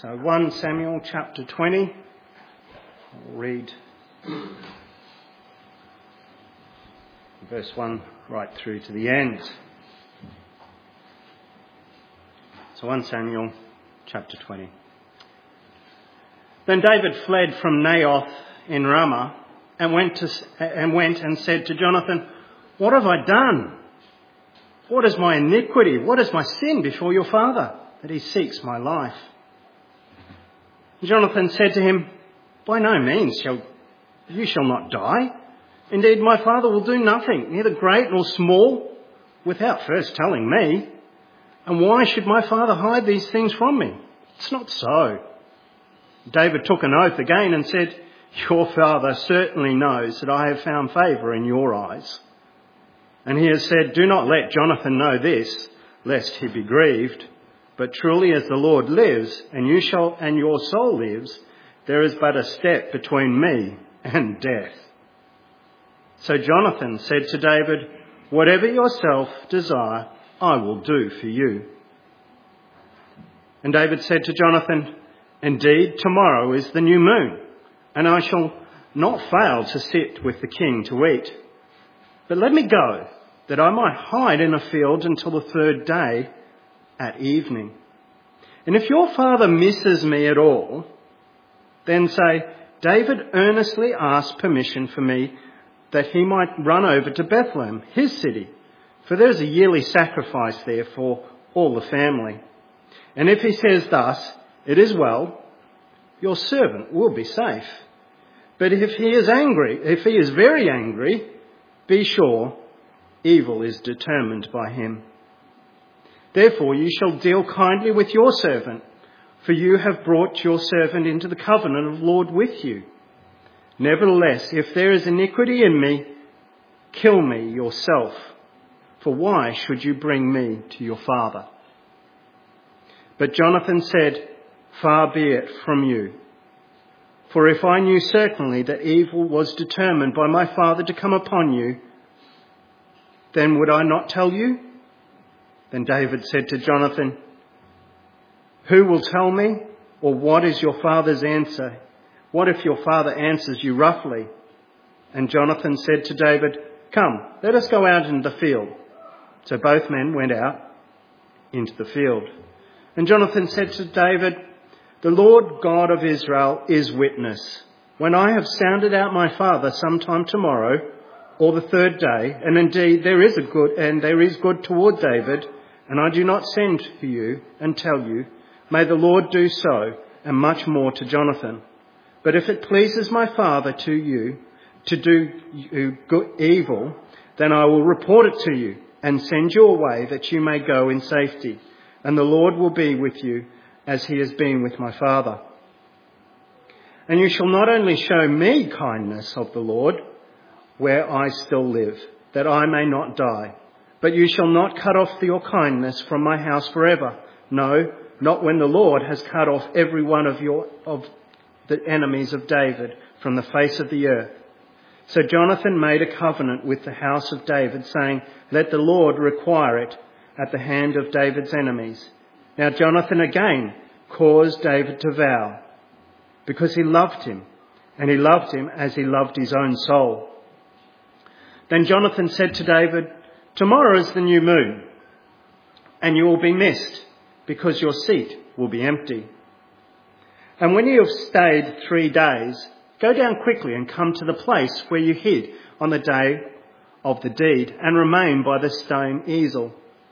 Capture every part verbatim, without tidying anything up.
So First Samuel chapter twenty. I'll read verse one right through to the end. So First Samuel chapter twenty. Then David fled from Naioth in Ramah and went to and went and said to Jonathan, "What have I done? What is my iniquity? What is my sin before your father, that he seeks my life?" Jonathan said to him, "By no means shall you shall not die. Indeed, my father will do nothing, neither great nor small, without first telling me. And why should my father hide these things from me? It's not so." David took an oath again and said, "Your father certainly knows that I have found favour in your eyes." And he has said, "Do not let Jonathan know this, lest he be grieved. But truly as the Lord lives, and you shall, and your soul lives, there is but a step between me and death." So Jonathan said to David, "Whatever yourself desire, I will do for you." And David said to Jonathan, "Indeed, tomorrow is the new moon, and I shall not fail to sit with the king to eat. But let me go, that I might hide in a field until the third day at evening. And if your father misses me at all, then say, 'David earnestly asked permission for me that he might run over to Bethlehem, his city, for there is a yearly sacrifice there for all the family.' And if he says thus, 'It is well,' your servant will be safe. But if he is angry, if he is very angry, be sure evil is determined by him. Therefore you shall deal kindly with your servant, for you have brought your servant into the covenant of the Lord with you. Nevertheless, if there is iniquity in me, kill me yourself, for why should you bring me to your father?" But Jonathan said, "Far be it from you. For if I knew certainly that evil was determined by my father to come upon you, then would I not tell you?" Then David said to Jonathan, "Who will tell me? Or what is your father's answer? What if your father answers you roughly?" And Jonathan said to David, "Come, let us go out into the field." So both men went out into the field. And Jonathan said to David, "The Lord God of Israel is witness. When I have sounded out my father sometime tomorrow, or the third day, and indeed there is a good and there is good toward David, and I do not send for you and tell you, may the Lord do so, and much more to Jonathan. But if it pleases my father to you to do you good, evil, then I will report it to you and send you away that you may go in safety, and the Lord will be with you as he has been with my father. And you shall not only show me kindness of the Lord, where I still live, that I may not die, but you shall not cut off your kindness from my house forever. No, not when the Lord has cut off every one of your of the enemies of David from the face of the earth." So Jonathan made a covenant with the house of David, saying, "Let the Lord require it at the hand of David's enemies." Now Jonathan again caused David to vow, because he loved him, and he loved him as he loved his own soul. Then Jonathan said to David, "Tomorrow is the new moon, and you will be missed, because your seat will be empty. And when you have stayed three days, go down quickly and come to the place where you hid on the day of the deed, and remain by the stone easel.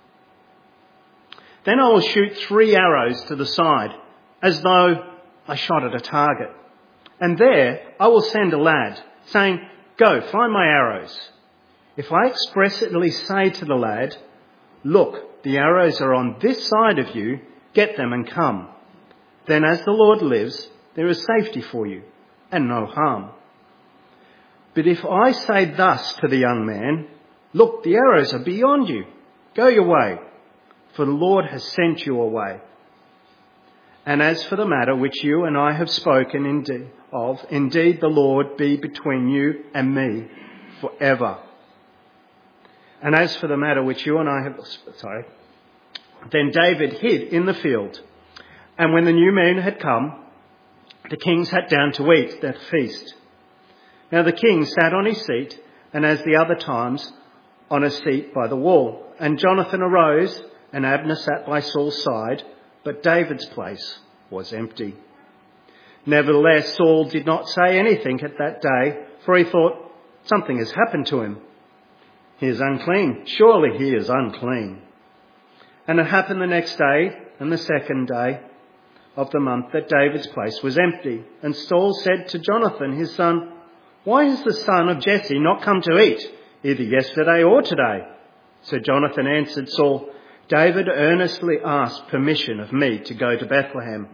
Then I will shoot three arrows to the side, as though I shot at a target. And there I will send a lad, saying, 'Go, find my arrows.' If I expressly say to the lad, 'Look, the arrows are on this side of you, get them and come,' then as the Lord lives, there is safety for you and no harm. But if I say thus to the young man, 'Look, the arrows are beyond you, go your way, for the Lord has sent you away. And as for the matter which you and I have spoken indeed of, indeed the Lord be between you and me forever. And as for the matter which you and I have..." Sorry. Then David hid in the field. And when the new moon had come, the king sat down to eat that feast. Now the king sat on his seat, and as the other times, on a seat by the wall. And Jonathan arose, and Abner sat by Saul's side, but David's place was empty. Nevertheless, Saul did not say anything at that day, for he thought, something has happened to him. He is unclean. Surely he is unclean. And it happened the next day and the second day of the month that David's place was empty. And Saul said to Jonathan, his son, why has the son of Jesse not come to eat, either yesterday or today? So Jonathan answered Saul, David earnestly asked permission of me to go to Bethlehem.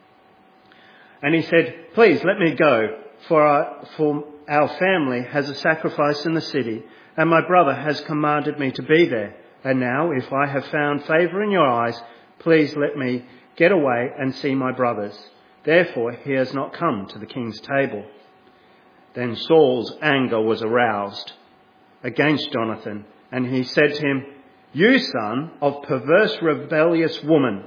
And he said, please let me go, for our, for our family has a sacrifice in the city, and my brother has commanded me to be there. And now, if I have found favour in your eyes, please let me get away and see my brothers. Therefore he has not come to the king's table. Then Saul's anger was aroused against Jonathan, and he said to him, you son of perverse, rebellious woman,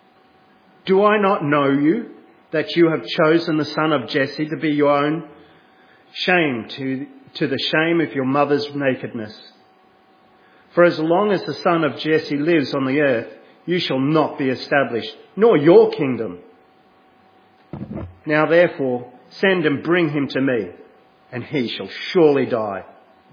do I not know you, that you have chosen the son of Jesse to be your own shame to, to the shame of your mother's nakedness? For as long as the son of Jesse lives on the earth, you shall not be established, nor your kingdom. Now therefore, send and bring him to me, and he shall surely die.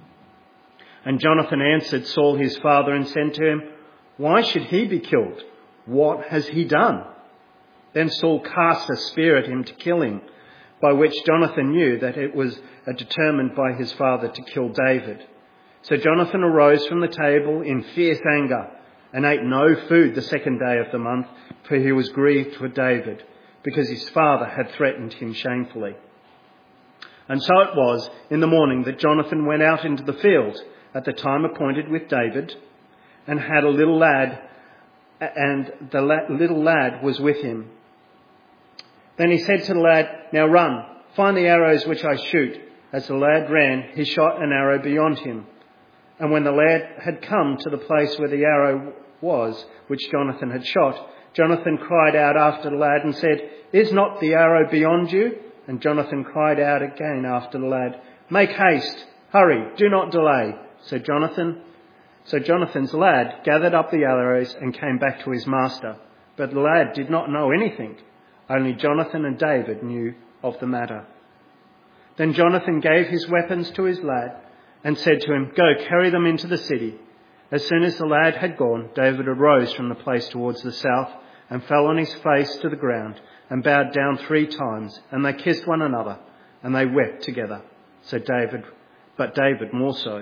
And Jonathan answered Saul his father and said to him, why should he be killed? What has he done? Then Saul cast a spear at him to kill him, by which Jonathan knew that it was determined by his father to kill David. So Jonathan arose from the table in fierce anger and ate no food the second day of the month, for he was grieved for David, because his father had threatened him shamefully. And so it was in the morning that Jonathan went out into the field at the time appointed with David, and had a little lad, and the la- little lad was with him. Then he said to the lad, now run, find the arrows which I shoot. As the lad ran, he shot an arrow beyond him. And when the lad had come to the place where the arrow was, which Jonathan had shot, Jonathan cried out after the lad and said, is not the arrow beyond you? And Jonathan cried out again after the lad, make haste, hurry, do not delay. So Jonathan, so Jonathan's lad gathered up the arrows and came back to his master. But the lad did not know anything. Only Jonathan and David knew of the matter. Then Jonathan gave his weapons to his lad and said to him, go, carry them into the city. As soon as the lad had gone, David arose from the place towards the south and fell on his face to the ground and bowed down three times. And they kissed one another and they wept together. So David, but David more so.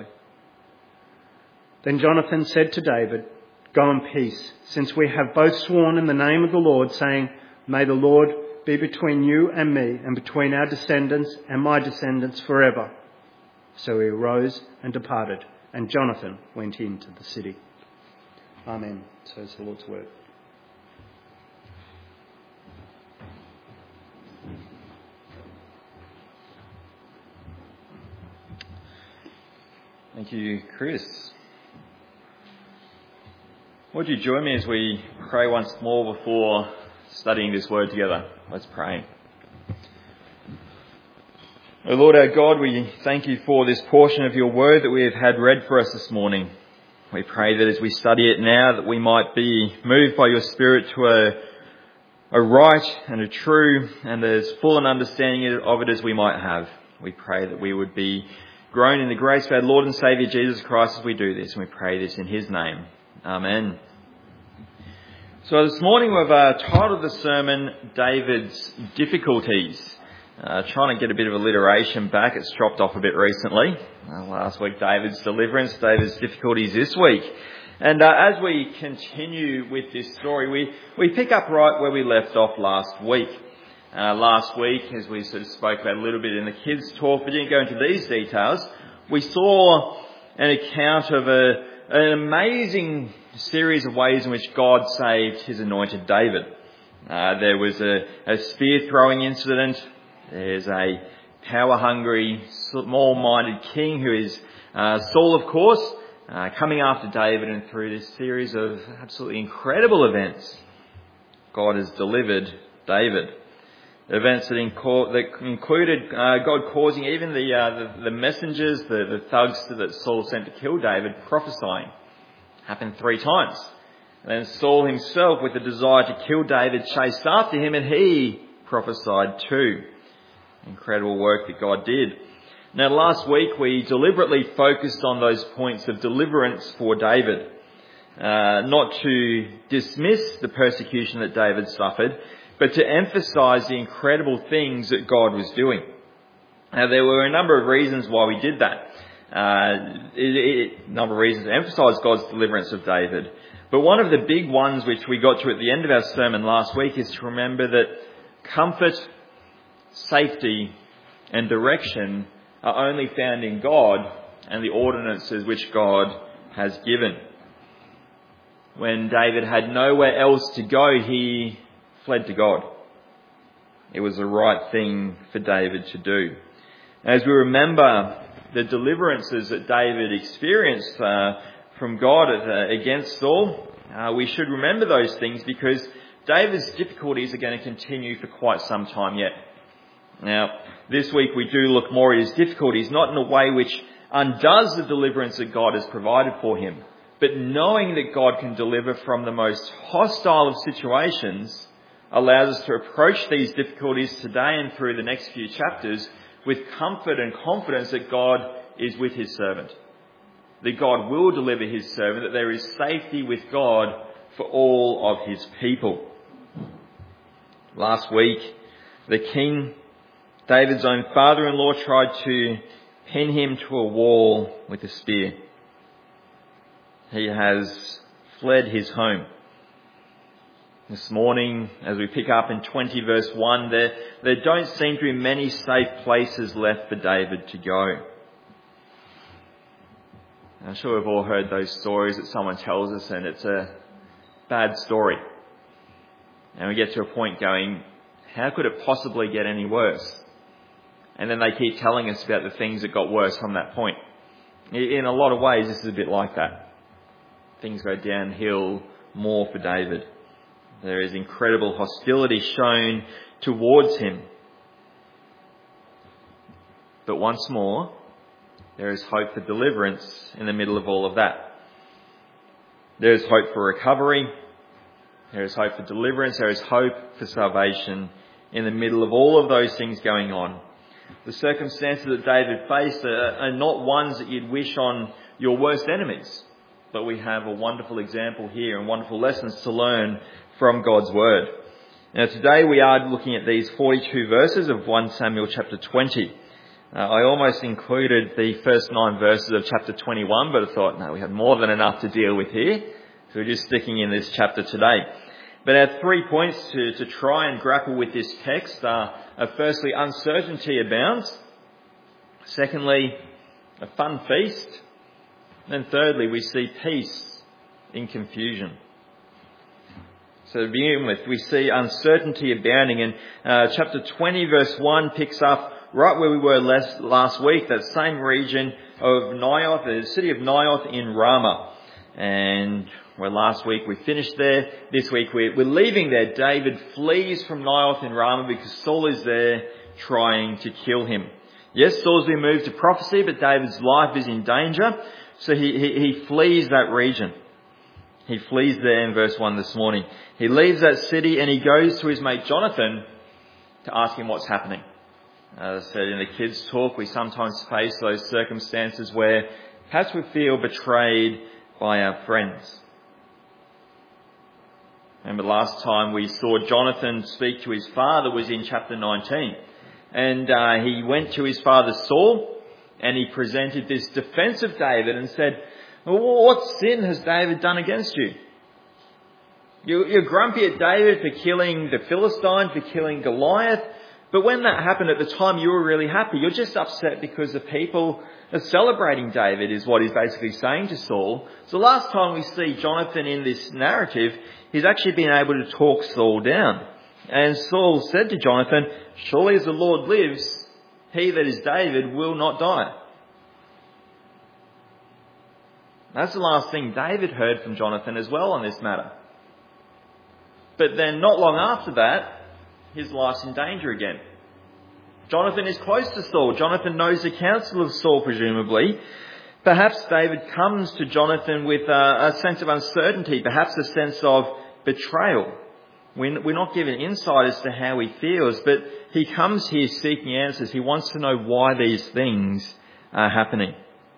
Then Jonathan said to David, go in peace, since we have both sworn in the name of the Lord, saying, may the Lord be between you and me, and between our descendants and my descendants forever. So he arose and departed, and Jonathan went into the city. Amen. So is the Lord's word. Thank you, Chris. Would you join me as we pray once more before studying this word together? Let's pray. O Lord our God, we thank you for this portion of your word that we have had read for us this morning. We pray that as we study it now, that we might be moved by your Spirit to a, a right and a true and as full an understanding of it as we might have. We pray that we would be grown in the grace of our Lord and Saviour Jesus Christ as we do this, and we pray this in his name. Amen. So this morning we've uh, titled the sermon, David's Difficulties. Uh, trying to get a bit of alliteration back. It's dropped off a bit recently. Uh, last week, David's deliverance, David's difficulties this week. And uh, as we continue with this story, we, we pick up right where we left off last week. Uh, last week, as we sort of spoke about a little bit in the kids' talk, but didn't go into these details, we saw an account of a, an amazing series of ways in which God saved his anointed David. Uh, there was a, a spear throwing incident. There's a power-hungry, small-minded king who is uh, Saul, of course, uh, coming after David, and through this series of absolutely incredible events, God has delivered David. Events that, inco- that included uh, God causing even the, uh, the, the messengers, the, the thugs that Saul sent to kill David, prophesying. Happened three times. And then Saul himself, with the desire to kill David, chased after him, and he prophesied too. Incredible work that God did. Now, last week we deliberately focused on those points of deliverance for David. Uh, not to dismiss the persecution that David suffered, but to emphasise the incredible things that God was doing. Now, there were a number of reasons why we did that. Uh, it, it, a number of reasons to emphasise God's deliverance of David. But one of the big ones which we got to at the end of our sermon last week is to remember that comfort, safety and direction are only found in God and the ordinances which God has given. When David had nowhere else to go, he fled to God. It was the right thing for David to do. As we remember the deliverances that David experienced uh, from God uh, against Saul, uh, we should remember those things because David's difficulties are going to continue for quite some time yet. Now, this week we do look more at his difficulties, not in a way which undoes the deliverance that God has provided for him, but knowing that God can deliver from the most hostile of situations allows us to approach these difficulties today and through the next few chapters with comfort and confidence that God is with his servant, that God will deliver his servant, that there is safety with God for all of his people. Last week, the king, David's own father-in-law, tried to pin him to a wall with a spear. He has fled his home. This morning, as we pick up in twenty verse one, there, there don't seem to be many safe places left for David to go. I'm sure we've all heard those stories that someone tells us and it's a bad story. And we get to a point going, how could it possibly get any worse? And then they keep telling us about the things that got worse from that point. In a lot of ways, this is a bit like that. Things go downhill more for David. There is incredible hostility shown towards him. But once more, there is hope for deliverance in the middle of all of that. There is hope for recovery. There is hope for deliverance. There is hope for salvation in the middle of all of those things going on. The circumstances that David faced are, are not ones that you'd wish on your worst enemies. But we have a wonderful example here and wonderful lessons to learn from God's Word. Now today we are looking at these forty-two verses of First Samuel chapter twenty. Uh, I almost included the first nine verses of chapter twenty-one, but I thought, no, we have more than enough to deal with here. So we're just sticking in this chapter today. But our three points to, to try and grapple with this text are, are firstly, uncertainty abounds. Secondly, a fun feast. And thirdly, we see peace in confusion. So to begin with, we see uncertainty abounding. And uh, chapter twenty verse one picks up right where we were last, last week, that same region of Naioth, the city of Naioth in Ramah. And where last week we finished there, this week we're, we're leaving there. David flees from Naioth in Ramah because Saul is there trying to kill him. Yes, Saul's been moved to prophecy, but David's life is in danger. So he, he, he flees that region. He flees there in verse one this morning. He leaves that city and he goes to his mate Jonathan to ask him what's happening. As I said in the kids' talk, we sometimes face those circumstances where perhaps we feel betrayed by our friends. Remember last time we saw Jonathan speak to his father was in chapter nineteen. And uh, he went to his father Saul and he presented this defence of David and said, well, what sin has David done against you? You're grumpy at David for killing the Philistine, for killing Goliath. But when that happened at the time, you were really happy. You're just upset because the people are celebrating David, is what he's basically saying to Saul. So last time we see Jonathan in this narrative, he's actually been able to talk Saul down. And Saul said to Jonathan, surely as the Lord lives, he that is David will not die. That's the last thing David heard from Jonathan as well on this matter. But then not long after that, his life's in danger again. Jonathan is close to Saul. Jonathan knows the counsel of Saul, presumably. Perhaps David comes to Jonathan with a, a sense of uncertainty, perhaps a sense of betrayal. We're not given insight as to how he feels, but he comes here seeking answers. He wants to know why these things are happening.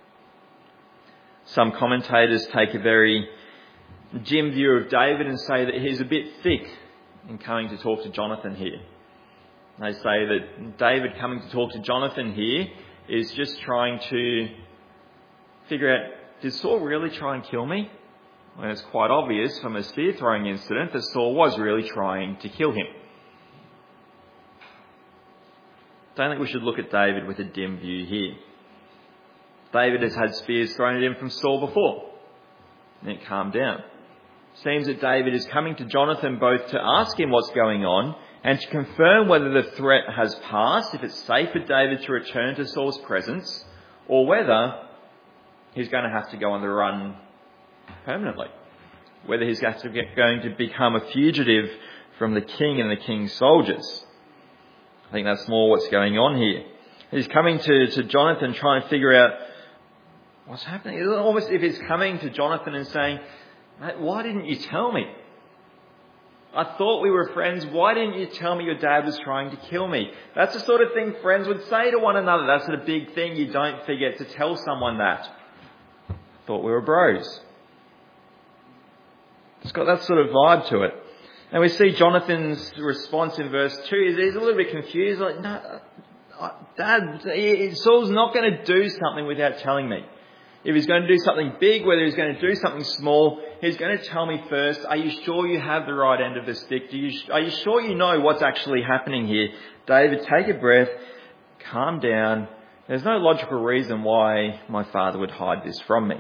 Some commentators take a very dim view of David and say that he's a bit thick in coming to talk to Jonathan here. They say that David coming to talk to Jonathan here is just trying to figure out, did Saul really try and kill me? Well, it's quite obvious from a spear-throwing incident that Saul was really trying to kill him. Don't think we should look at David with a dim view here. David has had spears thrown at him from Saul before, and it calmed down. Seems that David is coming to Jonathan both to ask him what's going on and to confirm whether the threat has passed, if it's safe for David to return to Saul's presence, or whether he's going to have to go on the run permanently, whether he's going to become a fugitive from the king and the king's soldiers. I think that's more what's going on here. He's coming to, to Jonathan trying to figure out what's happening. It's almost if he's coming to Jonathan and saying, mate, why didn't you tell me? I thought we were friends. Why didn't you tell me your dad was trying to kill me? That's the sort of thing friends would say to one another. That's the big thing. You don't forget to tell someone that. Thought we were bros. It's got that sort of vibe to it. And we see Jonathan's response in verse two. He's a little bit confused. Like, no, Dad, Saul's not going to do something without telling me. If he's going to do something big, whether he's going to do something small, he's going to tell me first. Are you sure you have the right end of the stick? Do you, are you sure you know what's actually happening here? David, take a breath. Calm down. There's no logical reason why my father would hide this from me.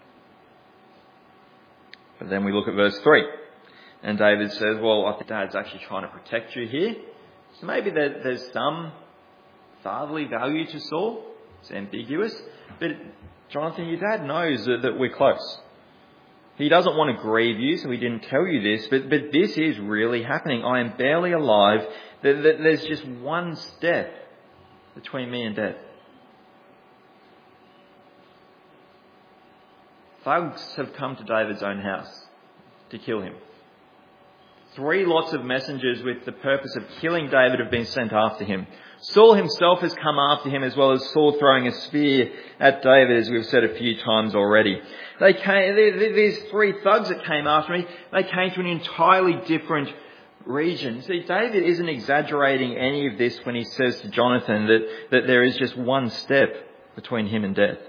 But then we look at verse three. And David says, well, I think Dad's actually trying to protect you here. So maybe there, there's some fatherly value to Saul. It's ambiguous. But Jonathan, your dad knows that, that we're close. He doesn't want to grieve you, so he didn't tell you this. But, but this is really happening. I am barely alive. That, that there's just one step between me and death. Thugs have come to David's own house to kill him. Three lots of messengers with the purpose of killing David have been sent after him. Saul himself has come after him, as well as Saul throwing a spear at David, as we've said a few times already. They came, these three thugs that came after me, they came to an entirely different region. See, David isn't exaggerating any of this when he says to Jonathan that, that there is just one step between him and death.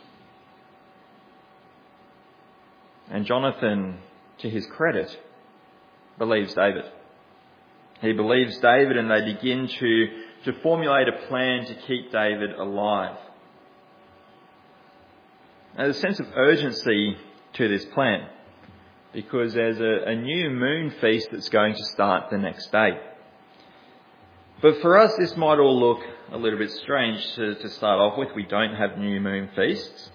And Jonathan, to his credit, believes David. He believes David, and they begin to, to formulate a plan to keep David alive. Now, there's a sense of urgency to this plan, because there's a, a new moon feast that's going to start the next day. But for us, this might all look a little bit strange to, to start off with. We don't have new moon feasts.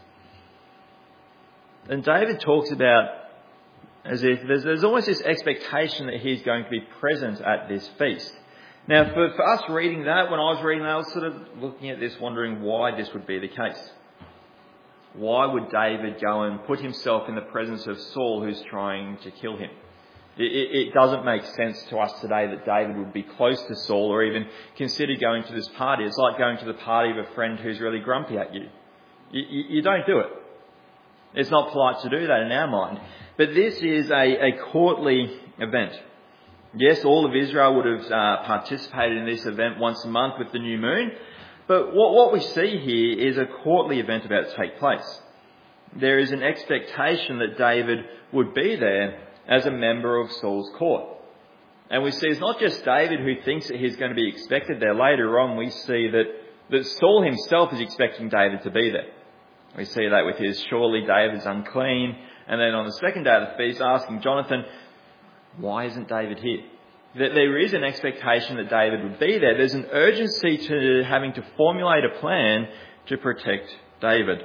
And David talks about as if there's, there's almost this expectation that he's going to be present at this feast. Now, for, for us reading that, when I was reading that, I was sort of looking at this, wondering why this would be the case. Why would David go and put himself in the presence of Saul, who's trying to kill him? It, it, it doesn't make sense to us today that David would be close to Saul or even consider going to this party. It's like going to the party of a friend who's really grumpy at you. You, you, you don't do it. It's not polite to do that in our mind. But this is a, a courtly event. Yes, all of Israel would have uh, participated in this event once a month with the new moon. But what, what we see here is a courtly event about to take place. There is an expectation that David would be there as a member of Saul's court. And we see it's not just David who thinks that he's going to be expected there. Later on, we see that, that Saul himself is expecting David to be there. We see that with his, surely David's unclean. And then on the second day of the feast, asking Jonathan, why isn't David here? That there is an expectation that David would be there. There's an urgency to having to formulate a plan to protect David.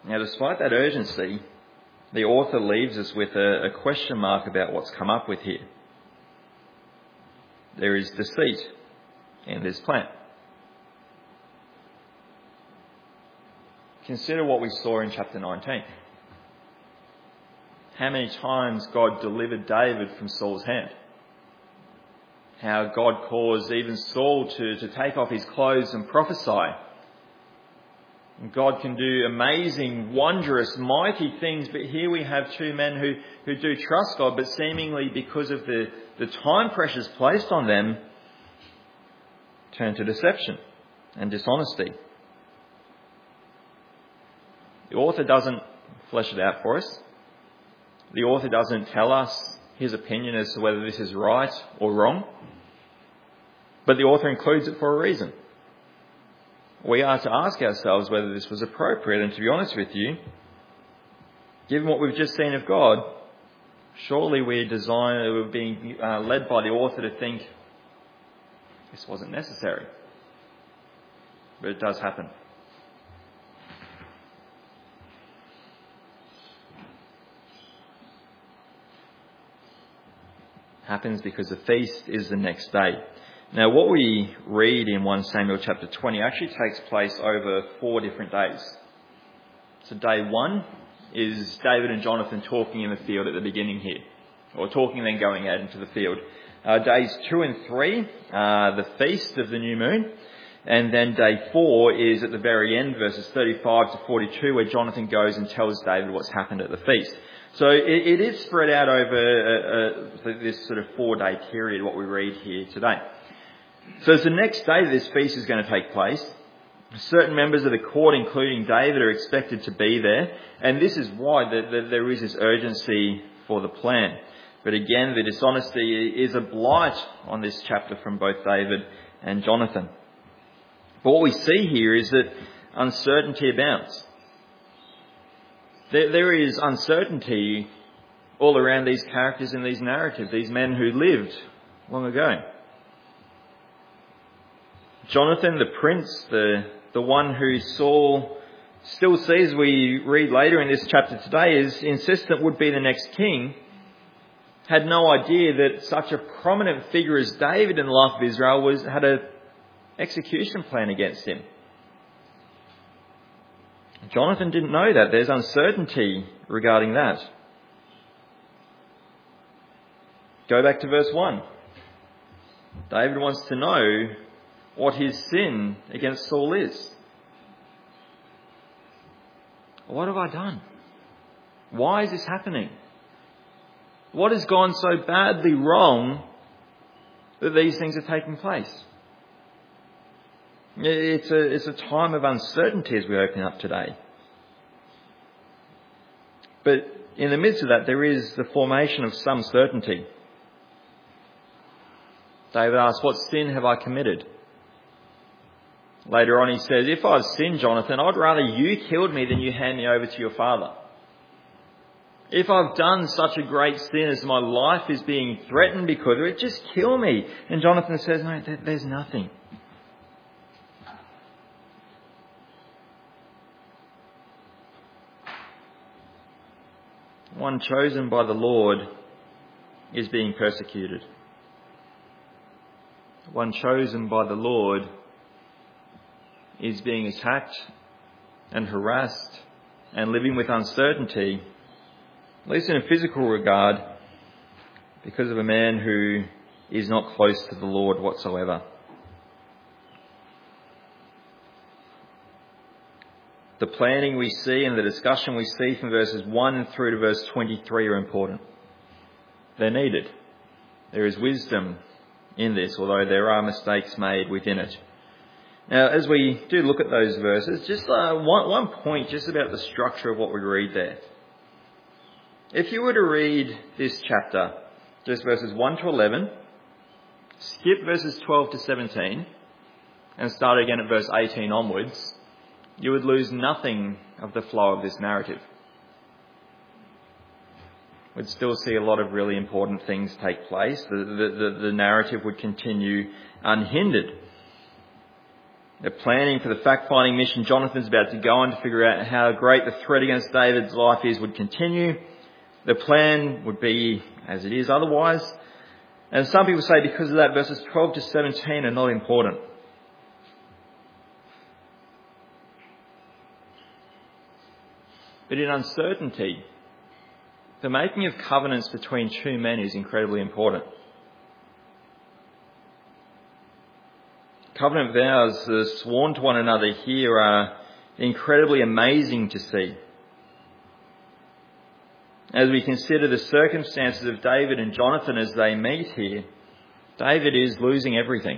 Now, despite that urgency, the author leaves us with a, a question mark about what's come up with here. There is deceit in this plan. Consider what we saw in chapter nineteen. How many times God delivered David from Saul's hand. How God caused even Saul to, to take off his clothes and prophesy. And God can do amazing, wondrous, mighty things, but here we have two men who, who do trust God, but seemingly because of the, the time pressures placed on them, turn to deception and dishonesty. The author doesn't flesh it out for us. The author doesn't tell us his opinion as to whether this is right or wrong. But the author includes it for a reason. We are to ask ourselves whether this was appropriate. And to be honest with you, given what we've just seen of God, surely we're, designed, we're being uh, led by the author to think this wasn't necessary. But it does happen. Happens because the feast is the next day. Now, what we read in First Samuel chapter twenty actually takes place over four different days. So day one is David and Jonathan talking in the field at the beginning here, or talking and then going out into the field. Uh, days two and three are the feast of the new moon, and then day four is at the very end, verses thirty-five to forty-two, where Jonathan goes and tells David what's happened at the feast. So it, it is spread out over uh, uh, this sort of four-day period, what we read here today. So it's the next day that this feast is going to take place. Certain members of the court, including David, are expected to be there. And this is why the, the, there is this urgency for the plan. But again, the dishonesty is a blight on this chapter from both David and Jonathan. But what we see here is that uncertainty abounds. There, there is uncertainty all around these characters in these narratives, these men who lived long ago. Jonathan, the prince, the, the one who Saul still sees, we read later in this chapter today, is insistent would be the next king, had no idea that such a prominent figure as David in the life of Israel was had an execution plan against him. Jonathan didn't know that. There's uncertainty regarding that. Go back to verse one. David wants to know what his sin against Saul is. What have I done? Why is this happening? What has gone so badly wrong that these things are taking place? It's a, it's a time of uncertainty as we open up today. But in the midst of that, there is the formation of some certainty. David asks, what sin have I committed? Later on he says, if I've sinned, Jonathan, I'd rather you killed me than you hand me over to your father. If I've done such a great sin as my life is being threatened because of it, just kill me. And Jonathan says, no, there's nothing. One chosen by the Lord is being persecuted. One chosen by the Lord is being attacked and harassed and living with uncertainty, at least in a physical regard, because of a man who is not close to the Lord whatsoever. The planning we see and the discussion we see from verses one through to verse twenty-three are important. They're needed. There is wisdom in this, although there are mistakes made within it. Now, as we do look at those verses, just uh, one, one point just about the structure of what we read there. If you were to read this chapter, just verses one to eleven, skip verses twelve to seventeen, and start again at verse eighteen onwards, you would lose nothing of the flow of this narrative. We'd still see a lot of really important things take place. The, the, the, the narrative would continue unhindered. They're planning for the fact-finding mission Jonathan's about to go on to figure out how great the threat against David's life is would continue. The plan would be as it is otherwise. And some people say because of that, verses twelve to seventeen are not important. But in uncertainty, the making of covenants between two men is incredibly important. Covenant vows that are sworn to one another here are incredibly amazing to see. As we consider the circumstances of David and Jonathan as they meet here, David is losing everything.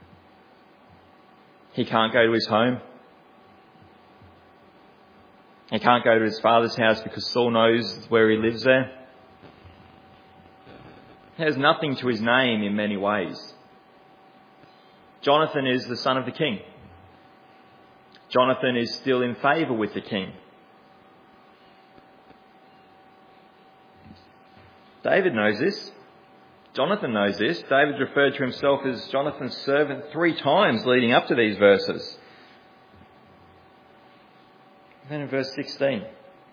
He can't go to his home. He can't go to his father's house because Saul knows where he lives there. He has nothing to his name in many ways. Jonathan is the son of the king. Jonathan is still in favour with the king. David knows this. Jonathan knows this. David referred to himself as Jonathan's servant three times leading up to these verses. Then in verse sixteen,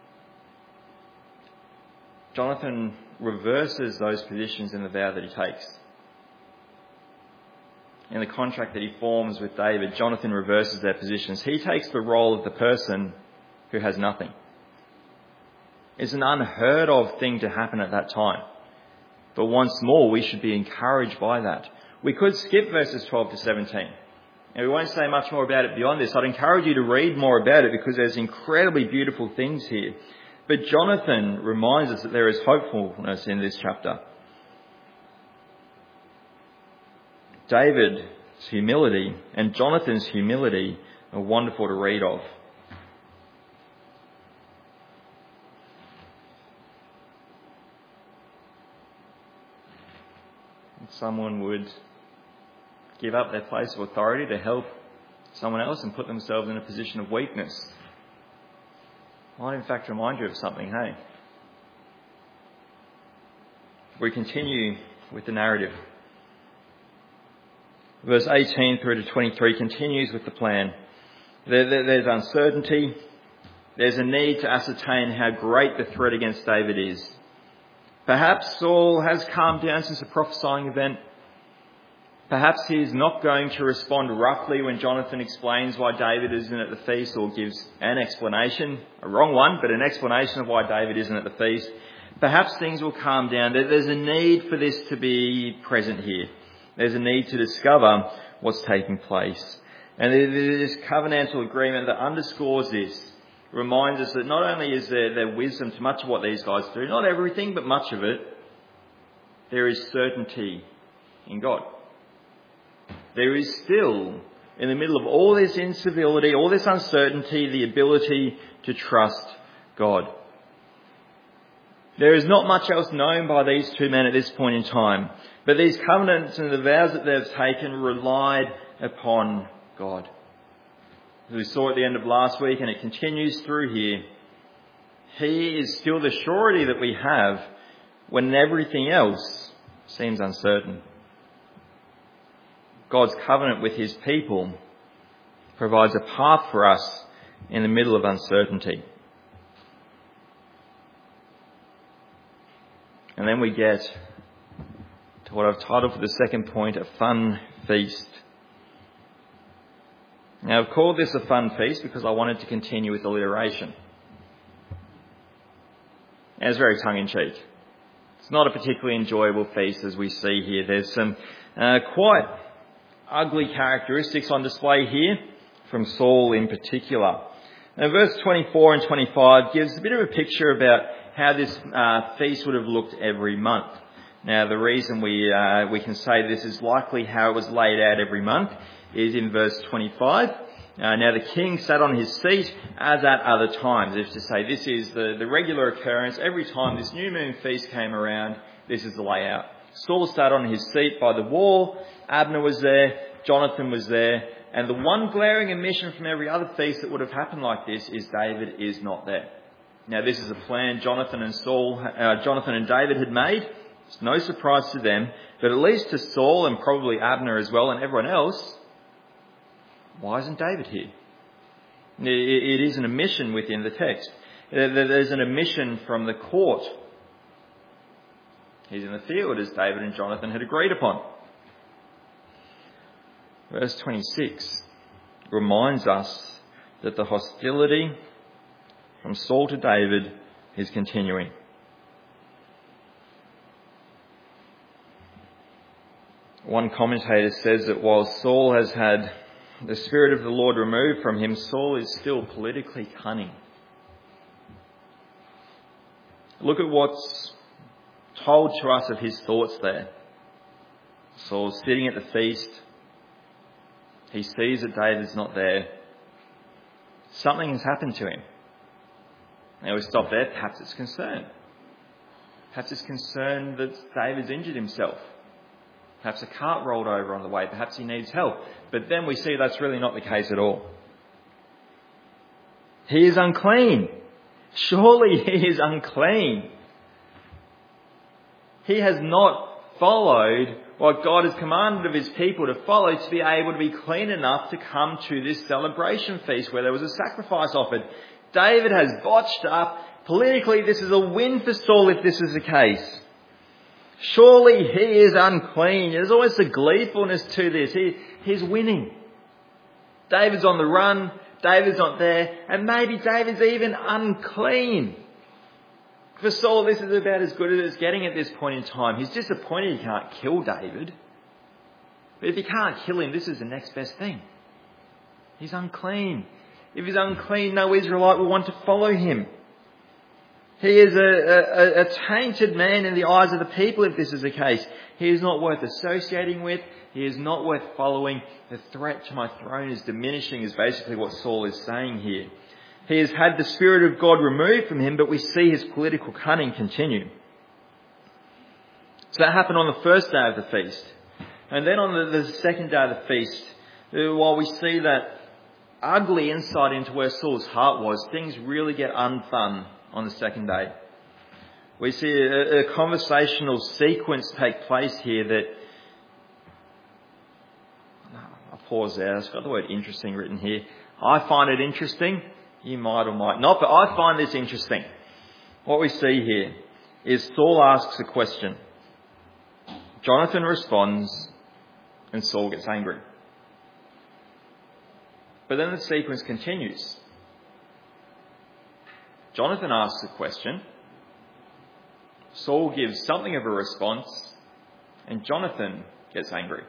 Jonathan reverses those positions in the vow that he takes. In the contract that he forms with David, Jonathan reverses their positions. He takes the role of the person who has nothing. It's an unheard of thing to happen at that time. But once more, we should be encouraged by that. We could skip verses twelve to seventeen. And we won't say much more about it beyond this. I'd encourage you to read more about it because there's incredibly beautiful things here. But Jonathan reminds us that there is hopefulness in this chapter. David's humility and Jonathan's humility are wonderful to read of. Someone would give up their place of authority to help someone else and put themselves in a position of weakness. Might in fact remind you of something, hey? We continue with the narrative. Verse eighteen through to twenty-three continues with the plan. There, there, there's uncertainty. There's a need to ascertain how great the threat against David is. Perhaps Saul has calmed down since the prophesying event. Perhaps he's not going to respond roughly when Jonathan explains why David isn't at the feast, or gives an explanation, a wrong one, but an explanation of why David isn't at the feast. Perhaps things will calm down. There's a need for this to be present here. There's a need to discover what's taking place. And there's this covenantal agreement that underscores this, reminds us that not only is there, there wisdom to much of what these guys do, not everything, but much of it, there is certainty in God. There is still, in the middle of all this incivility, all this uncertainty, the ability to trust God. There is not much else known by these two men at this point in time, but these covenants and the vows that they've taken relied upon God. As we saw at the end of last week, and it continues through here, He is still the surety that we have when everything else seems uncertain. God's covenant with His people provides a path for us in the middle of uncertainty. And then we get to what I've titled for the second point, a fun feast. Now, I've called this a fun feast because I wanted to continue with alliteration. And it's very tongue-in-cheek. It's not a particularly enjoyable feast as we see here. There's some uh, quite ugly characteristics on display here from Saul in particular. Now, verse twenty-four and twenty-five gives a bit of a picture about how this uh, feast would have looked every month. Now, the reason we uh, we can say this is likely how it was laid out every month is in verse twenty-five. Uh, now, the king sat on his seat as at other times. If to say this is the, the regular occurrence, every time this new moon feast came around, this is the layout. Saul sat on his seat by the wall, Abner was there, Jonathan was there, and the one glaring omission from every other feast that would have happened like this is David is not there. Now, this is a plan Jonathan and Saul, uh, Jonathan and David had made. It's no surprise to them, but at least to Saul and probably Abner as well and everyone else, why isn't David here? It is an omission within the text. There's an omission from the court. He's in the field, as David and Jonathan had agreed upon. Verse twenty-six reminds us that the hostility from Saul to David is continuing. One commentator says that while Saul has had the Spirit of the Lord removed from him, Saul is still politically cunning. Look at what's told to us of his thoughts there. Saul's sitting at the feast. He sees that David's not there. Something has happened to him. Now we stop there. Perhaps it's concern. Perhaps it's concern that David's injured himself. Perhaps a cart rolled over on the way. Perhaps he needs help. But then we see that's really not the case at all. He is unclean. Surely he is unclean. He has not followed what God has commanded of his people to follow to be able to be clean enough to come to this celebration feast where there was a sacrifice offered. David has botched up. Politically, this is a win for Saul if this is the case. Surely he is unclean. There's always a gleefulness to this. He, he's winning. David's on the run. David's not there. And maybe David's even unclean. For Saul, this is about as good as it's getting at this point in time. He's disappointed he can't kill David. But if he can't kill him, this is the next best thing. He's unclean. If he's unclean, no Israelite will want to follow him. He is a, a, a tainted man in the eyes of the people if this is the case. He is not worth associating with. He is not worth following. The threat to my throne is diminishing is basically what Saul is saying here. He has had the Spirit of God removed from him, but we see his political cunning continue. So that happened on the first day of the feast. And then on the, the second day of the feast, while we see that ugly insight into where Saul's heart was, things really get unfun on the second day. We see a, a conversational sequence take place here that... I'll pause there. It's got the word interesting written here. I find it interesting. You might or might not, but I find this interesting. What we see here is Saul asks a question. Jonathan responds, and Saul gets angry. But then the sequence continues. Jonathan asks a question. Saul gives something of a response, and Jonathan gets angry.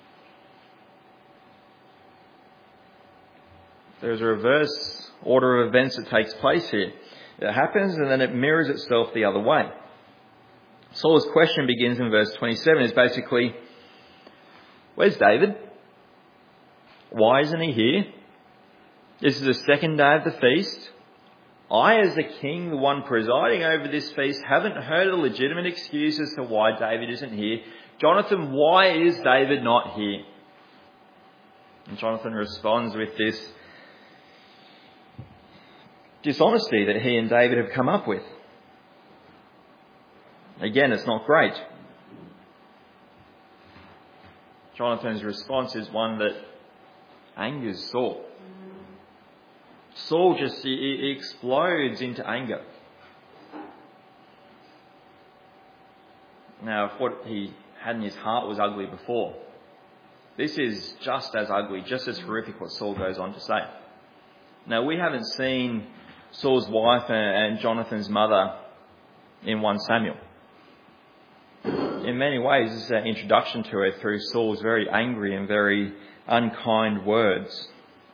There's a reverse order of events that takes place here. It happens and then it mirrors itself the other way. Saul's question begins in verse twenty-seven. It's basically, where's David? Why isn't he here? This is the second day of the feast. I, as the king, the one presiding over this feast, haven't heard a legitimate excuse as to why David isn't here. Jonathan, why is David not here? And Jonathan responds with this dishonesty that he and David have come up with. Again, it's not great. Jonathan's response is one that angers Saul. Saul just he, he explodes into anger. Now, if what he had in his heart was ugly before, this is just as ugly, just as horrific what Saul goes on to say. Now, we haven't seen Saul's wife and Jonathan's mother in First Samuel. In many ways, this is an introduction to her through Saul's very angry and very unkind words.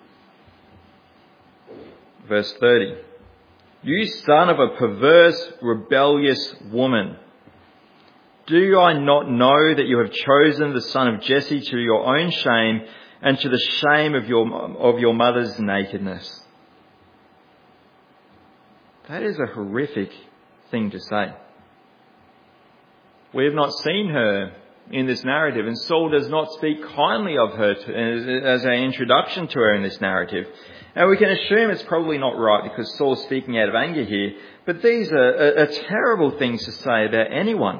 Verse thirty. You son of a perverse, rebellious woman, do I not know that you have chosen the son of Jesse to your own shame and to the shame of your, of your mother's nakedness? That is a horrific thing to say. We have not seen her in this narrative, and Saul does not speak kindly of her to, as an introduction to her in this narrative. Now, we can assume it's probably not right because Saul's speaking out of anger here, but these are, are, are terrible things to say about anyone.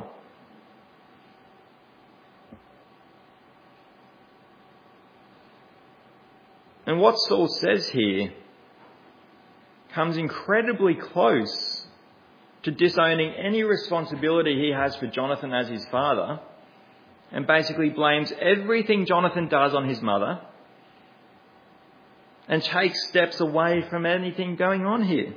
And what Saul says here comes incredibly close to disowning any responsibility he has for Jonathan as his father, and basically blames everything Jonathan does on his mother and takes steps away from anything going on here.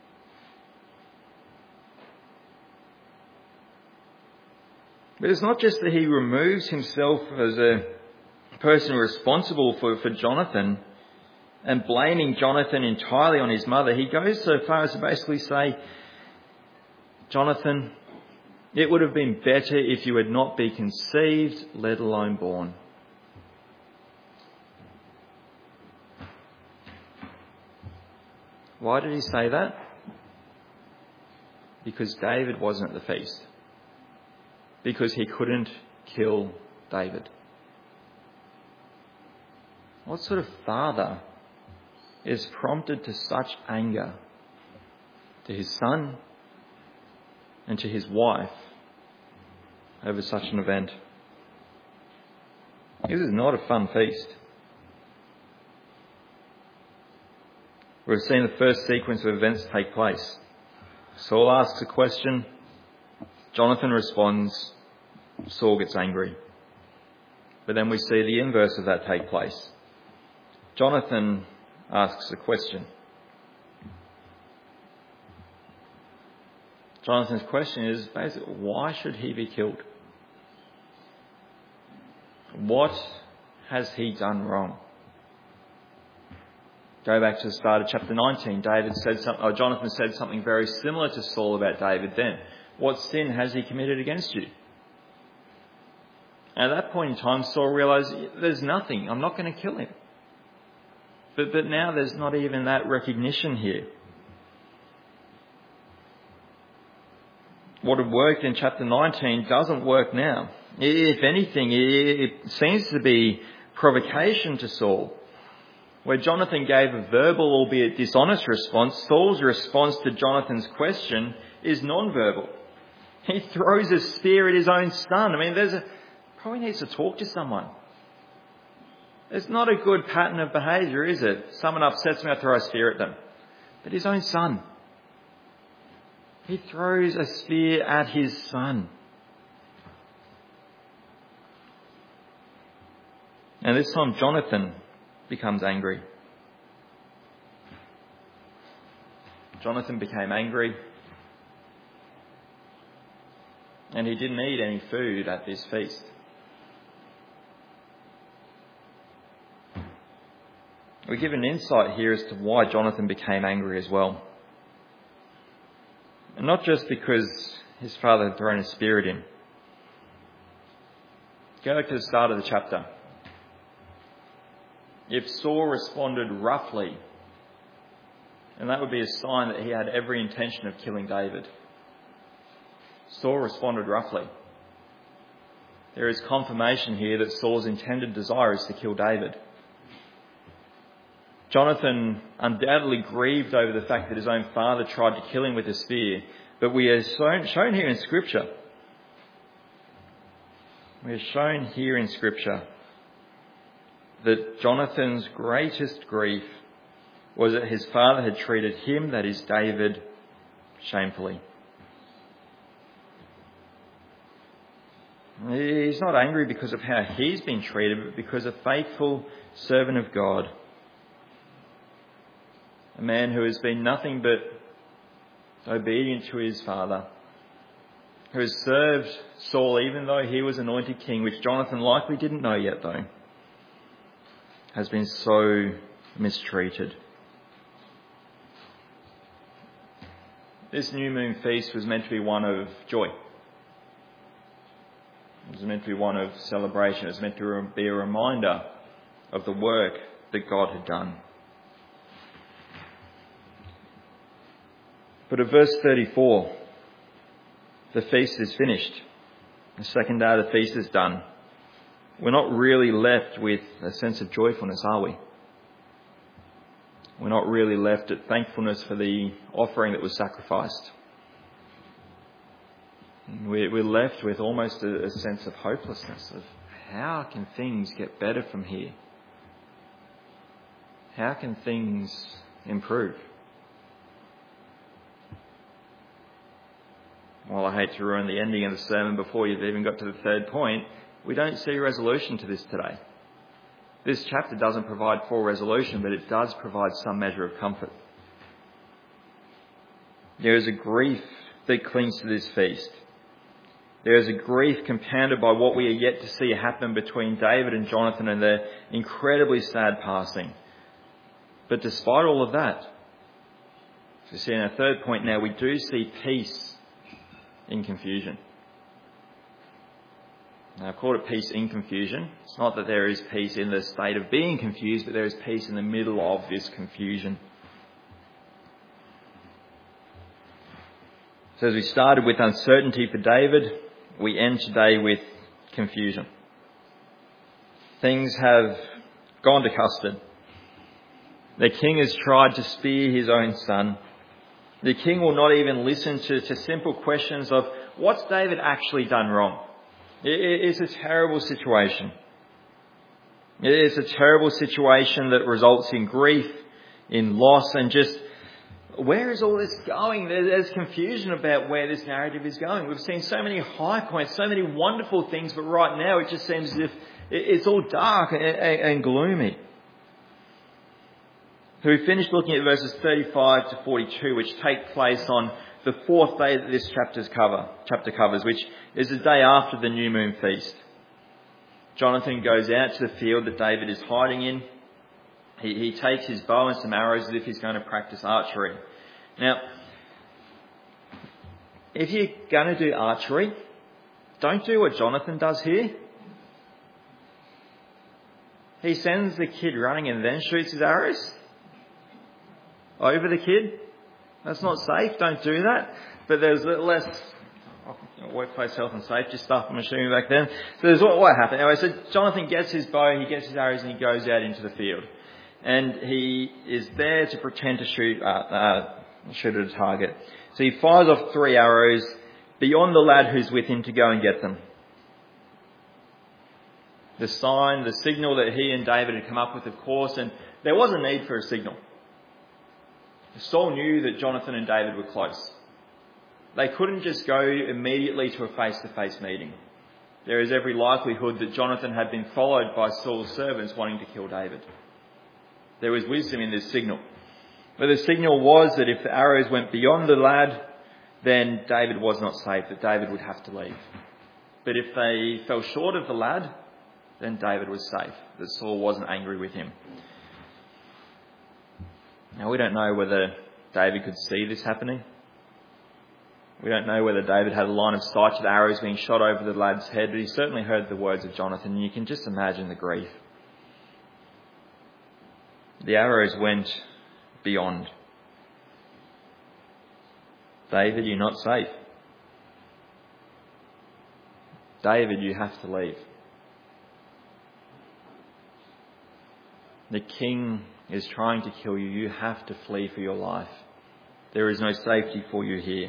But it's not just that he removes himself as a person responsible for, for Jonathan and blaming Jonathan entirely on his mother. He goes so far as to basically say, Jonathan, it would have been better if you had not been conceived, let alone born. Why did he say that? Because David wasn't at the feast. Because he couldn't kill David. What sort of father is prompted to such anger to his son and to his wife over such an event? This is not a fun feast. We've seen the first sequence of events take place. Saul asks a question, Jonathan responds, Saul gets angry. But then we see the inverse of that take place. Jonathan asks a question. Jonathan's question is basically, why should he be killed? What has he done wrong? Go back to the start of chapter nineteen. David said something, or Jonathan said something very similar to Saul about David then. What sin has he committed against you? And at that point in time, Saul realised, there's nothing. I'm not going to kill him. But, but now there's not even that recognition here. What had worked in chapter nineteen doesn't work now. If anything, it seems to be provocation to Saul. Where Jonathan gave a verbal, albeit dishonest response, Saul's response to Jonathan's question is non-verbal. He throws a spear at his own son. I mean, there's a probably needs to talk to someone. It's not a good pattern of behaviour, is it? Someone upsets me, I throw a spear at them. But his own son. He throws a spear at his son. And this time Jonathan becomes angry. Jonathan became angry. And he didn't eat any food at this feast. We give an insight here as to why Jonathan became angry as well. And not just because his father had thrown a spear at him. Go back to the start of the chapter. If Saul responded roughly, and that would be a sign that he had every intention of killing David. Saul responded roughly. There is confirmation here that Saul's intended desire is to kill David. Jonathan undoubtedly grieved over the fact that his own father tried to kill him with a spear, but we are shown, shown here in Scripture. We are shown here in Scripture that Jonathan's greatest grief was that his father had treated him, that is David, shamefully. He's not angry because of how he's been treated, but because a faithful servant of God, a man who has been nothing but obedient to his father, who has served Saul even though he was anointed king, which Jonathan likely didn't know yet though, has been so mistreated. This new moon feast was meant to be one of joy. It was meant to be one of celebration. It was meant to be a reminder of the work that God had done. But at verse thirty-four, the feast is finished. The second day of the feast is done. We're not really left with a sense of joyfulness, are we? We're not really left at thankfulness for the offering that was sacrificed. We're left with almost a sense of hopelessness, of how can things get better from here? how can things improve? Well, I hate to ruin the ending of the sermon before you've even got to the third point. We don't see resolution to this today. This chapter doesn't provide full resolution, but it does provide some measure of comfort. There is a grief that clings to this feast. There is a grief compounded by what we are yet to see happen between David and Jonathan and their incredibly sad passing. But despite all of that, as we see in our third point now, we do see peace in confusion. Now, I've called it peace in confusion. It's not that there is peace in the state of being confused, but there is peace in the middle of this confusion. So as we started with uncertainty for David, we end today with confusion. Things have gone to custard. The king has tried to spare his own son. The king will not even listen to, to simple questions of what's David actually done wrong. It's a terrible situation. It's a terrible situation that results in grief, in loss, and just where is all this going? There's confusion about where this narrative is going. We've seen so many high points, so many wonderful things, but right now it just seems as if it's all dark and gloomy. So we finished looking at verses thirty-five to forty-two, which take place on the fourth day that this chapter's cover, chapter covers, which is the day after the new moon feast. Jonathan goes out to the field that David is hiding in. He, he takes his bow and some arrows as if he's going to practice archery. Now, if you're going to do archery, don't do what Jonathan does here. He sends the kid running and then shoots his arrows over the kid. That's not safe. Don't do that. But there's less workplace health and safety stuff, I'm assuming, back then. So there's what, what happened. Anyway, so Jonathan gets his bow, he gets his arrows, and he goes out into the field. And he is there to pretend to shoot, uh, uh, shoot at a target. So he fires off three arrows beyond the lad who's with him to go and get them. The sign, the signal that he and David had come up with, of course, and there was a need for a signal. Saul knew that Jonathan and David were close. They couldn't just go immediately to a face-to-face meeting. There is every likelihood that Jonathan had been followed by Saul's servants wanting to kill David. There was wisdom in this signal. But the signal was that if the arrows went beyond the lad, then David was not safe, that David would have to leave. But if they fell short of the lad, then David was safe, that Saul wasn't angry with him. Now, we don't know whether David could see this happening. We don't know whether David had a line of sight to the arrows being shot over the lad's head, but he certainly heard the words of Jonathan, and you can just imagine the grief. The arrows went beyond. David, you're not safe. David, you have to leave. The king is trying to kill you. You have to flee for your life. There is no safety for you here.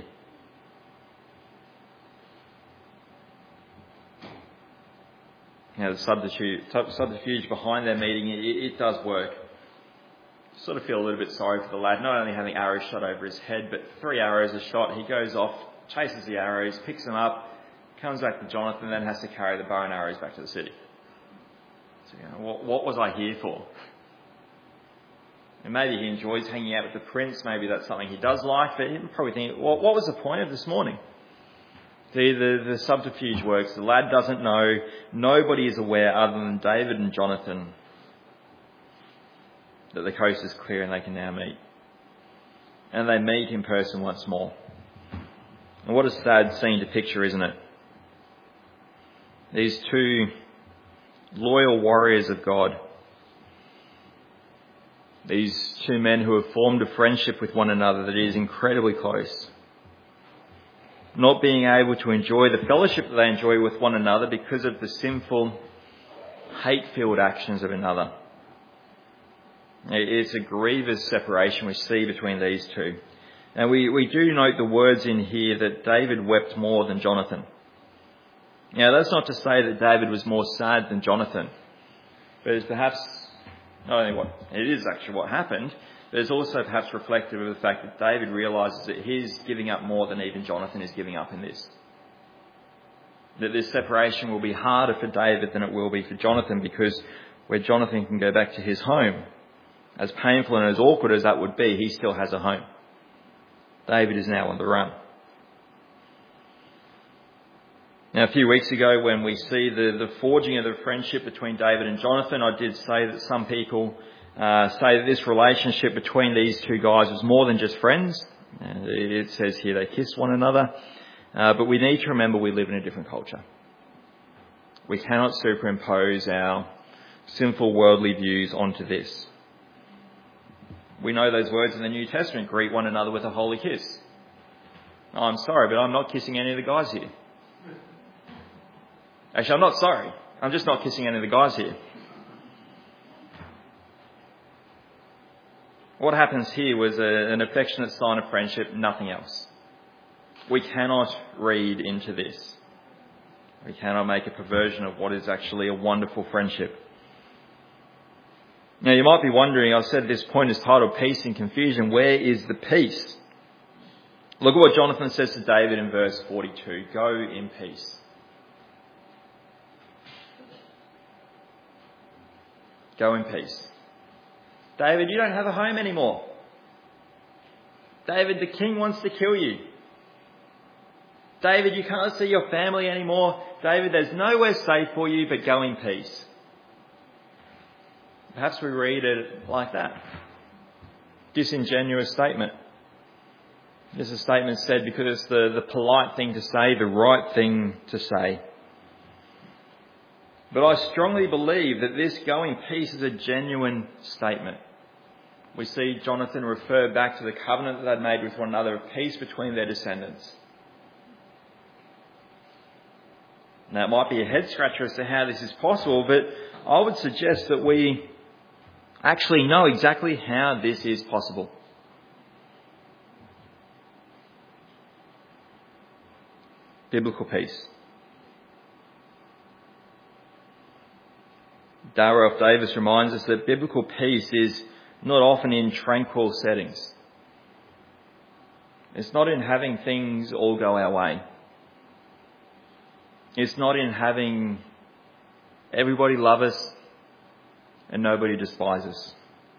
Now, the subterfuge, subterfuge behind their meeting, it, it does work. Sort of feel a little bit sorry for the lad, not only having arrows shot over his head, but three arrows are shot. He goes off, chases the arrows, picks them up, comes back to Jonathan, then has to carry the bow and arrows back to the city. So, you know, what, what was I here for? And maybe he enjoys hanging out with the prince. Maybe that's something he does like. But he'd probably think, well, what was the point of this morning? See, the, the subterfuge works. The lad doesn't know. Nobody is aware other than David and Jonathan that the coast is clear and they can now meet. And they meet in person once more. And what a sad scene to picture, isn't it? These two loyal warriors of God. These two men who have formed a friendship with one another that is incredibly close. Not being able to enjoy the fellowship that they enjoy with one another because of the sinful, hate-filled actions of another. It's a grievous separation we see between these two. And we, we do note the words in here that David wept more than Jonathan. Now, that's not to say that David was more sad than Jonathan, but it's perhaps not only what it is actually what happened, but it's also perhaps reflective of the fact that David realises that he's giving up more than even Jonathan is giving up in this. That this separation will be harder for David than it will be for Jonathan, because where Jonathan can go back to his home, as painful and as awkward as that would be, he still has a home. David is now on the run. Now, a few weeks ago, when we see the, the forging of the friendship between David and Jonathan, I did say that some people uh, say that this relationship between these two guys was more than just friends. And it says here they kissed one another. Uh, but we need to remember we live in a different culture. We cannot superimpose our sinful worldly views onto this. We know those words in the New Testament, greet one another with a holy kiss. Oh, I'm sorry, but I'm not kissing any of the guys here. Actually, I'm not sorry. I'm just not kissing any of the guys here. What happens here was a, an affectionate sign of friendship, nothing else. We cannot read into this. We cannot make a perversion of what is actually a wonderful friendship. Now, you might be wondering, I've said this point is titled Peace in Confusion. Where is the peace? Look at what Jonathan says to David in verse forty-two. Go in peace. Go in peace. David, you don't have a home anymore. David, the king wants to kill you. David, you can't see your family anymore. David, there's nowhere safe for you, but go in peace. Perhaps we read it like that. Disingenuous statement. This is a statement said because it's the, the polite thing to say, the right thing to say. But I strongly believe that this go in peace is a genuine statement. We see Jonathan refer back to the covenant that they'd made with one another of peace between their descendants. Now, it might be a head scratcher as to how this is possible, but I would suggest that we actually know exactly how this is possible. Biblical peace. Dara F. Davis reminds us that biblical peace is not often in tranquil settings. It's not in having things all go our way. It's not in having everybody love us and nobody despise us.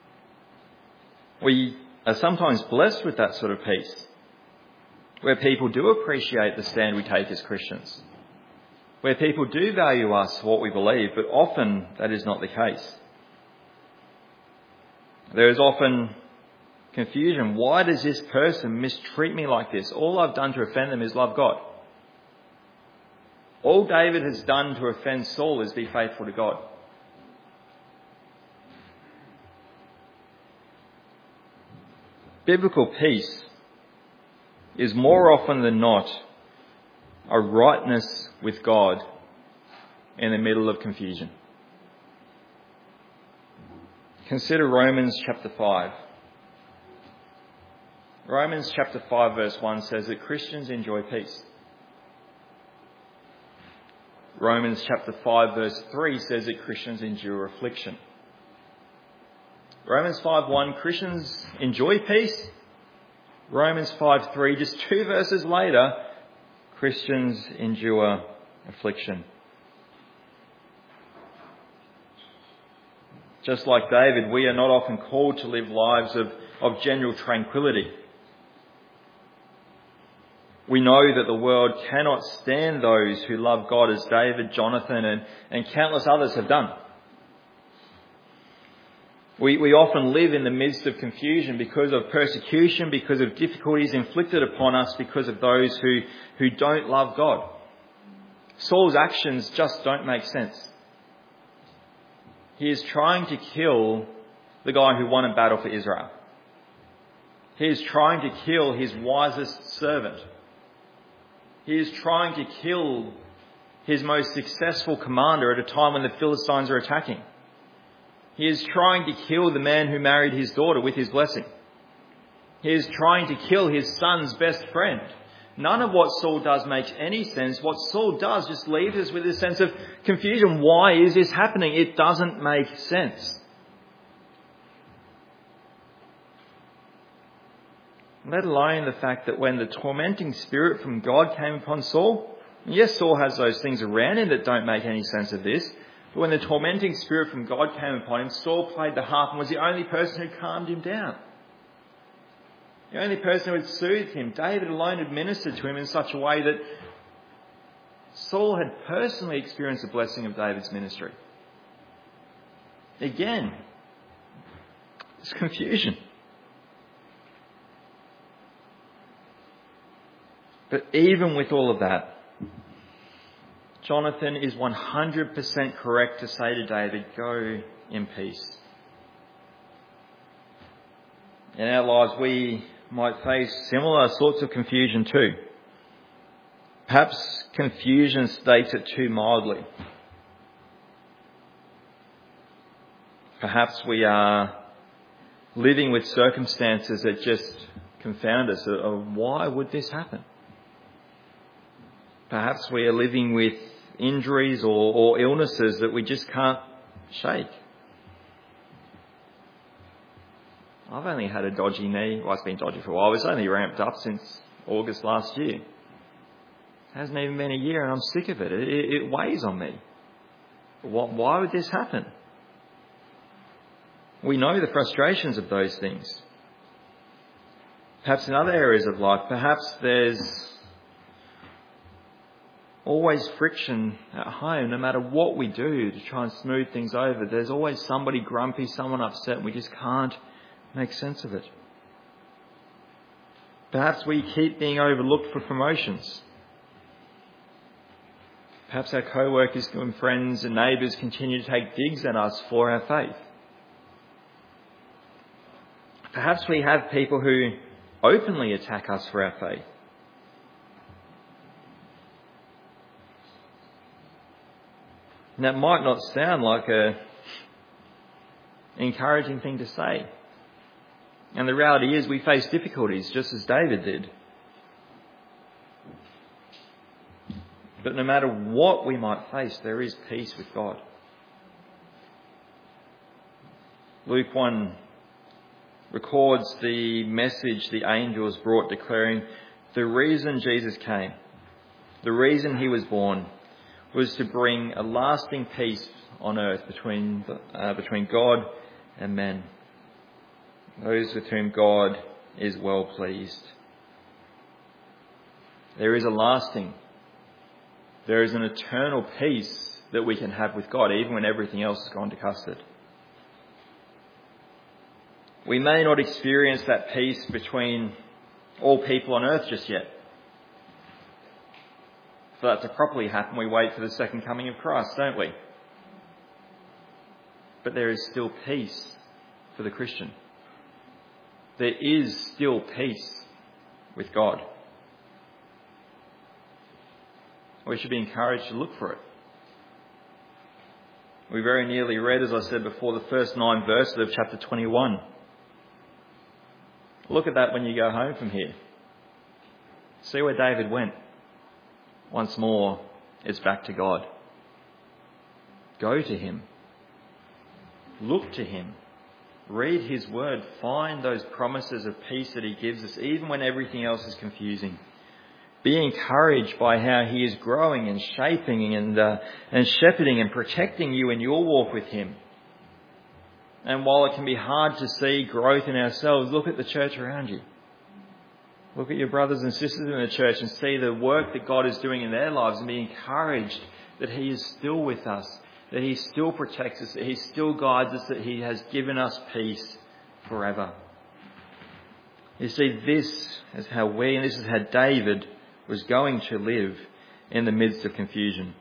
We are sometimes blessed with that sort of peace, where people do appreciate the stand we take as Christians, where people do value us for what we believe, but often that is not the case. There is often confusion. Why does this person mistreat me like this? All I've done to offend them is love God. All David has done to offend Saul is be faithful to God. Biblical peace is more often than not a rightness with God in the middle of confusion. Consider Romans chapter five. Romans chapter five verse one says that Christians enjoy peace. Romans chapter five verse three says that Christians endure affliction. Romans five one, Christians enjoy peace. Romans five three, just two verses later, Christians endure affliction. Just like David, we are not often called to live lives of, of general tranquility. We know that the world cannot stand those who love God as David, Jonathan, and, and countless others have done. We, we often live in the midst of confusion because of persecution, because of difficulties inflicted upon us, because of those who, who don't love God. Saul's actions just don't make sense. He is trying to kill the guy who won a battle for Israel. He is trying to kill his wisest servant. He is trying to kill his most successful commander at a time when the Philistines are attacking. He is trying to kill the man who married his daughter with his blessing. He is trying to kill his son's best friend. None of what Saul does makes any sense. What Saul does just leaves us with a sense of confusion. Why is this happening? It doesn't make sense. let alone the fact that when the tormenting spirit from God came upon Saul, yes, Saul has those things around him that don't make any sense of this, but when the tormenting spirit from God came upon him, Saul played the harp and was the only person who calmed him down. The only person who had soothed him. David alone had ministered to him in such a way that Saul had personally experienced the blessing of David's ministry. Again, it's confusion. But even with all of that, Jonathan is one hundred percent correct to say to David, go in peace. In our lives, we might face similar sorts of confusion too. Perhaps confusion states it too mildly. Perhaps we are living with circumstances that just confound us. Of why would this happen? Perhaps we are living with injuries or, or illnesses that we just can't shake. I've only had a dodgy knee. Well, it's been dodgy for a while. It's only ramped up since August last year. It hasn't even been a year and I'm sick of it. It, it weighs on me. What, why would this happen? We know the frustrations of those things. Perhaps in other areas of life, perhaps there's always friction at home, no matter what we do to try and smooth things over. There's always somebody grumpy, someone upset, and we just can't make sense of it. Perhaps we keep being overlooked for promotions. Perhaps our co-workers and friends and neighbours continue to take digs at us for our faith. Perhaps we have people who openly attack us for our faith. And that might not sound like a encouraging thing to say. And the reality is we face difficulties just as David did. But no matter what we might face, there is peace with God. Luke one records the message the angels brought declaring the reason Jesus came, the reason he was born, was to bring a lasting peace on earth between, uh, between God and men. Those with whom God is well pleased. There is a lasting, there is an eternal peace that we can have with God, even when everything else has gone to custard. We may not experience that peace between all people on earth just yet. For that to properly happen, we wait for the second coming of Christ, don't we? But there is still peace for the Christian. There is still peace with God. We should be encouraged to look for it. We very nearly read, as I said before, the first nine verses of chapter twenty-one. Look at that when you go home from here. See where David went. Once more, it's back to God. Go to him. Look to him. Read his word. Find those promises of peace that he gives us, even when everything else is confusing. Be encouraged by how he is growing and shaping and, uh, and shepherding and protecting you in your walk with him. And while it can be hard to see growth in ourselves, look at the church around you. Look at your brothers and sisters in the church and see the work that God is doing in their lives and be encouraged that he is still with us, that he still protects us, that he still guides us, that he has given us peace forever. You see, this is how we, and this is how David was going to live in the midst of confusion.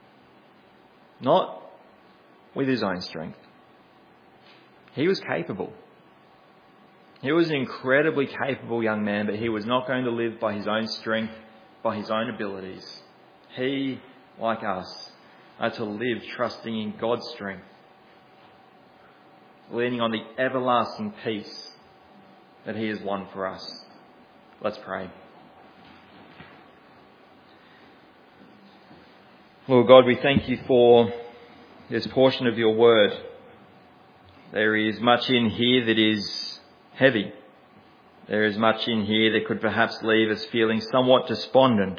Not with his own strength. He was capable. He was an incredibly capable young man, but he was not going to live by his own strength, by his own abilities. He, like us, are to live trusting in God's strength, leaning on the everlasting peace that he has won for us. Let's pray. Lord God, we thank you for this portion of your word. There is much in here that is heavy. There is much in here that could perhaps leave us feeling somewhat despondent.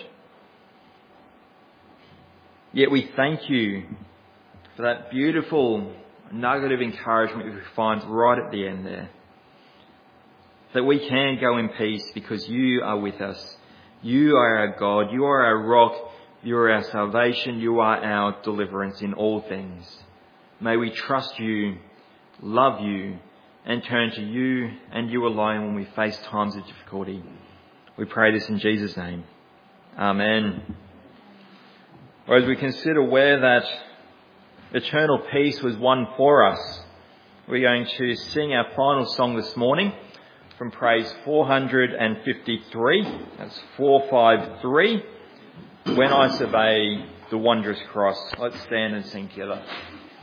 Yet we thank you for that beautiful nugget of encouragement we find right at the end there. That we can go in peace because you are with us. You are our God. You are our rock. You are our salvation. You are our deliverance in all things. May we trust you, love you, and turn to you and you alone when we face times of difficulty. We pray this in Jesus' name. Amen. Or as we consider where that eternal peace was won for us, we're going to sing our final song this morning from praise four hundred fifty-three. That's four five three. When I Survey the Wondrous Cross. Let's stand and sing together.